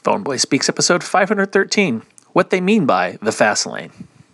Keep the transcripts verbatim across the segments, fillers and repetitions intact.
Phone Boy Speaks, episode five hundred thirteen, what they mean by the fast lane.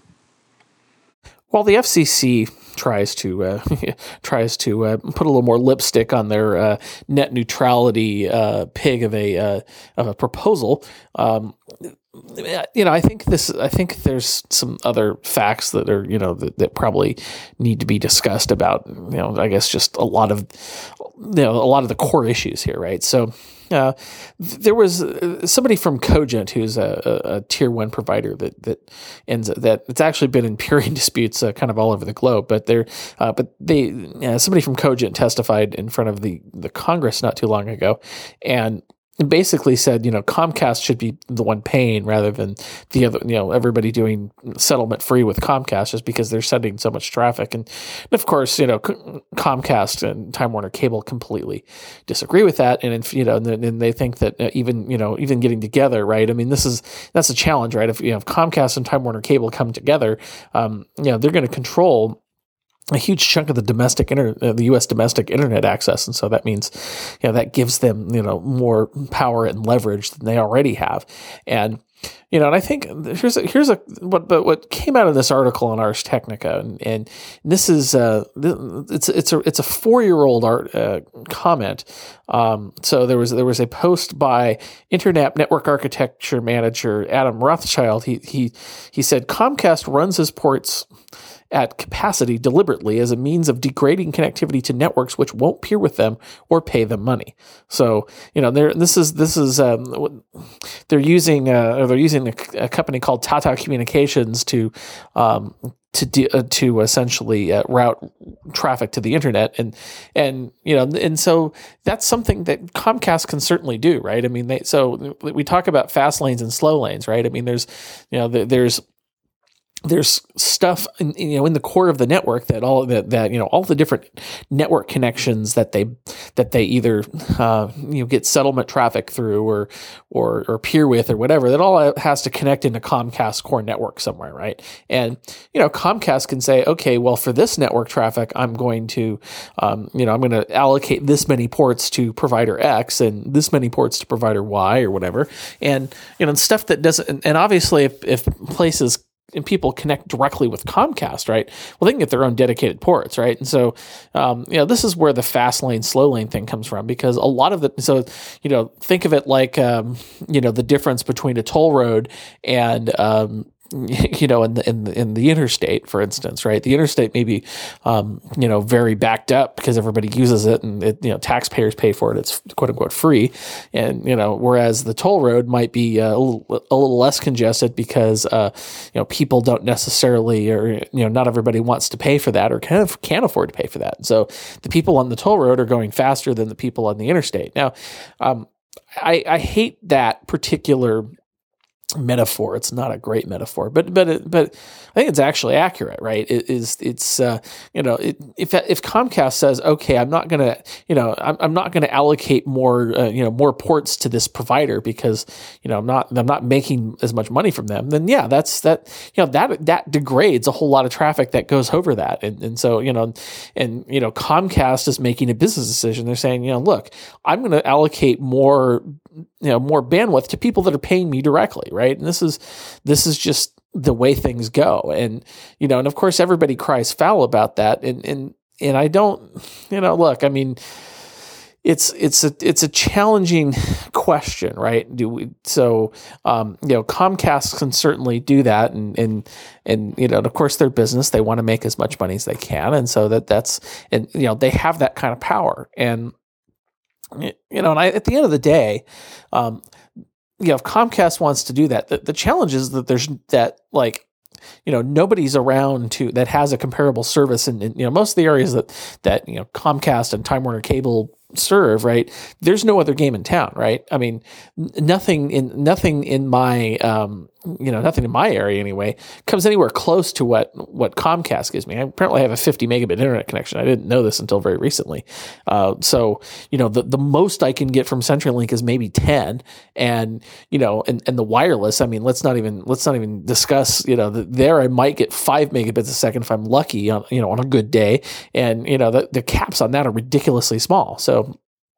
While the F C C tries to uh, tries to uh, put a little more lipstick on their uh, net neutrality uh, pig of a uh, of a proposal, um, you know, I think this. I think there's some other facts that are, you know, that, that probably need to be discussed about. You know, I guess just a lot of, you know, a lot of the core issues here, right? So. Uh, there was uh, somebody from Cogent, who's a, a, a tier one provider that that ends that it's actually been in peering disputes uh, kind of all over the globe. But they're uh, but they uh, somebody from Cogent testified in front of the the Congress not too long ago, and basically said, you know, Comcast should be the one paying rather than the other, you know, everybody doing settlement free with Comcast just because they're sending so much traffic. And, and of course, you know, Comcast and Time Warner Cable completely disagree with that. And, if, you know, and, and they think that even, you know, even getting together, right? I mean, this is, that's a challenge, right? If, you know, if Comcast and Time Warner Cable come together, um, you know, they're going to control a huge chunk of the domestic inter, uh, the U S domestic internet access, and so that means, you know, that gives them, you know, more power and leverage than they already have, and you know, and I think here's a, here's a what but what came out of this article on Ars Technica, and, and this is uh it's it's a it's a four year old art uh, comment. Um, so there was there was a post by Internet Network Architecture Manager Adam Rothschild. He he he said Comcast runs his ports at capacity deliberately as a means of degrading connectivity to networks which won't peer with them or pay them money. So, you know, they're, this is this is um, they're using uh, or they're using a, a company called Tata Communications to um, to de- uh, to essentially uh, route traffic to the internet, and and you know, and so that's something that Comcast can certainly do, right? I mean, they so we talk about fast lanes and slow lanes, right? I mean, there's you know, there's There's stuff, in, you know, in the core of the network that all that, that you know all the different network connections that they that they either uh, you know get settlement traffic through or or or peer with or whatever, that all has to connect into Comcast core network somewhere, right? And you know, Comcast can say, okay, well, for this network traffic, I'm going to um, you know I'm going to allocate this many ports to provider X and this many ports to provider Y or whatever, and you know stuff that doesn't. And obviously, if, if places and people connect directly with Comcast, right? Well, they can get their own dedicated ports, right? And so, um, you know, this is where the fast lane, slow lane thing comes from, because a lot of the, so, you know, think of it like, um, you know, the difference between a toll road and, um, you know, in the, in the, in the interstate, for instance, right? The interstate may be, um, you know, very backed up because everybody uses it and it, you know, taxpayers pay for it. It's quote unquote free. And, you know, whereas the toll road might be uh, a little, a little less congested because, uh, you know, people don't necessarily, or, you know, not everybody wants to pay for that or kind of can't afford to pay for that. So the people on the toll road are going faster than the people on the interstate. Now, um, I, I hate that particular metaphor. It's not a great metaphor, but but it, but I think it's actually accurate, right? It is it's uh, you know it, if if Comcast says, okay, I'm not gonna you know I'm, I'm not gonna allocate more uh, you know more ports to this provider because you know I'm not I'm not making as much money from them, then yeah, that's that you know that that degrades a whole lot of traffic that goes over that, and and so you know and you know Comcast is making a business decision. They're saying, you know, look, I'm going to allocate more you know more bandwidth to people that are paying me directly, right? And this is this is just the way things go, and you know, and of course, everybody cries foul about that, and and and I don't, you know, look, I mean, it's it's a it's a challenging question, right? Do we so um, you know, Comcast can certainly do that, and and and you know, and of course, their business, they want to make as much money as they can, and so that that's and you know, they have that kind of power, and you know, and I, at the end of the day, um, you know, if Comcast wants to do that, the, the challenge is that there's that like, you know, nobody's around to that has a comparable service, and you know, most of the areas that that you know Comcast and Time Warner Cable serve, right? There's no other game in town, right? I mean, nothing in nothing in my um, you know, nothing in my area anyway comes anywhere close to what what Comcast gives me. I apparently have a fifty megabit internet connection. I didn't know this until very recently. Uh, so you know, the the most I can get from CenturyLink is maybe ten, and you know, and, and the wireless. I mean, let's not even let's not even discuss. You know, the, there I might get five megabits a second if I'm lucky on you know on a good day, and you know the the caps on that are ridiculously small. So.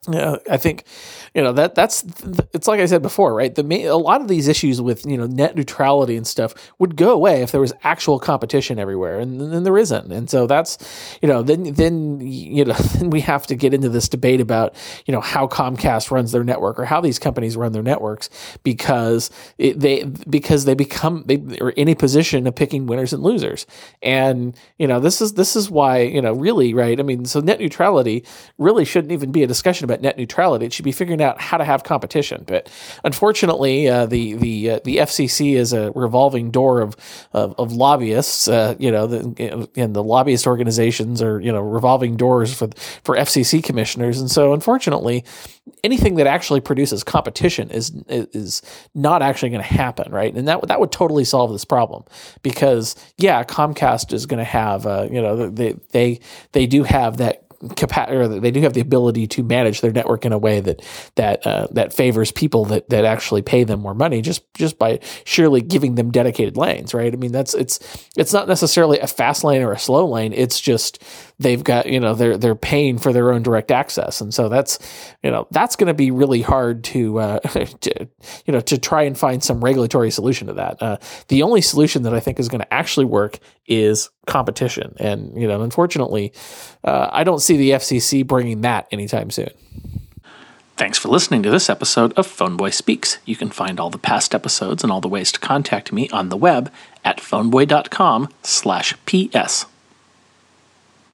Yeah, I think, you know, that that's, it's like I said before, right? The main, a lot of these issues with, you know, net neutrality and stuff would go away if there was actual competition everywhere, and then there isn't. And so that's, you know, then, then, you know, then we have to get into this debate about, you know, how Comcast runs their network or how these companies run their networks, because it, they, because they become, they are in a position of picking winners and losers. And, you know, this is, this is why, you know, really, right? I mean, so net neutrality really shouldn't even be a discussion about net neutrality. It should be figuring out how to have competition. But unfortunately, uh, the the uh, the F C C is a revolving door of of, of lobbyists. Uh, you know, the, and the lobbyist organizations are, you know, revolving doors for for F C C commissioners. And so, unfortunately, anything that actually produces competition is is not actually going to happen, right? And that that would totally solve this problem, because yeah, Comcast is going to have, uh, you know, they they they do have that. Capa- or they do have the ability to manage their network in a way that that uh, that favors people that that actually pay them more money, just just by surely giving them dedicated lanes, right? I mean, that's it's it's not necessarily a fast lane or a slow lane. It's just they've got, you know, they're they're paying for their own direct access, and so that's, you know, that's going to be really hard to, uh, to you know to try and find some regulatory solution to that. Uh, the only solution that I think is going to actually work is competition, and, you know, unfortunately, uh, I don't see the F C C bringing that anytime soon. Thanks for listening to this episode of Phoneboy Speaks. You can find all the past episodes and all the ways to contact me on the web at phoneboy dot com slash P S.